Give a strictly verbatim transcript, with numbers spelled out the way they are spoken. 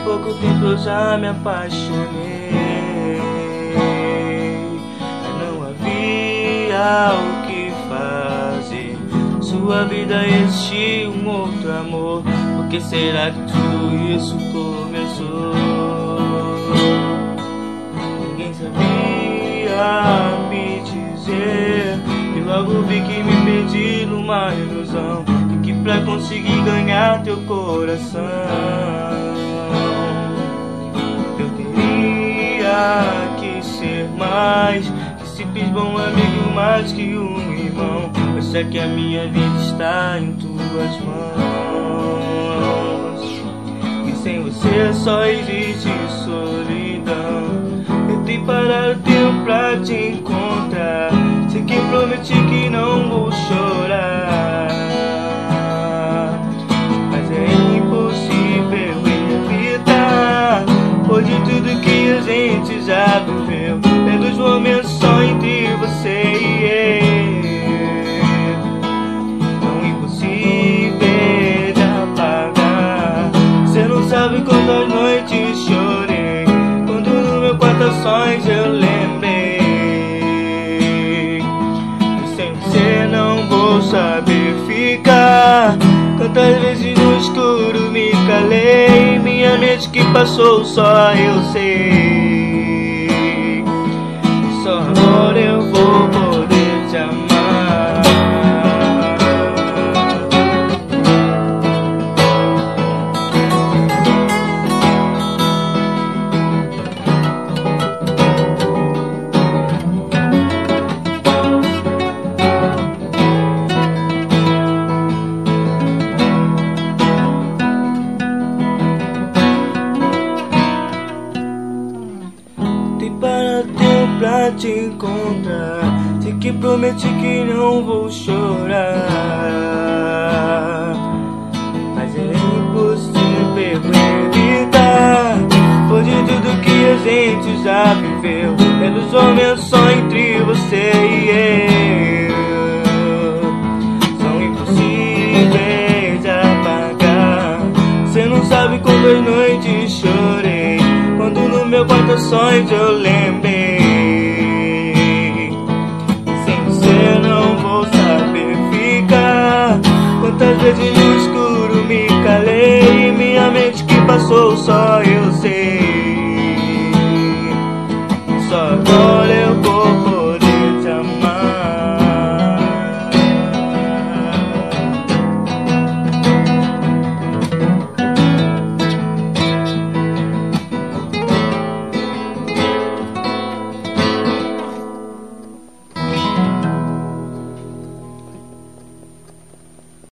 pouco tempo eu já me apaixonei. Não havia o que fazer. Sua vida existia um outro amor. Por que será que tudo isso começou? Ninguém sabia me dizer, e logo vi que me perdi numa ilusão, e que pra conseguir ganhar teu coração eu teria que ser mais que simples bom amigo, mais que um irmão. Mas sei que a minha vida está em tuas mãos, e sem você só existe solidão. Tentei parar o tempo pra te encontrar, sei que prometi que não vou chorar, mas é impossível evitar, por de tudo que a gente já viveu. É dos momentos só entre você e eu, tão impossível de apagar. Você não sabe quantas noites chorei, quando no meu quarto sonhos eu lembrei, e sem você não vou saber ficar. Quantas vezes no escuro me calei, minha mente que passou só eu sei, e só agora eu vou poder te amar. Para tempo pra te encontrar, sei que prometi que não vou chorar, mas é impossível evitar, por de tudo que a gente já viveu. É dos momentos só entre você e eu, são impossíveis de apagar. Cê não sabe quantas noites chorei, quando no meu quarto sonhos eu lembrei,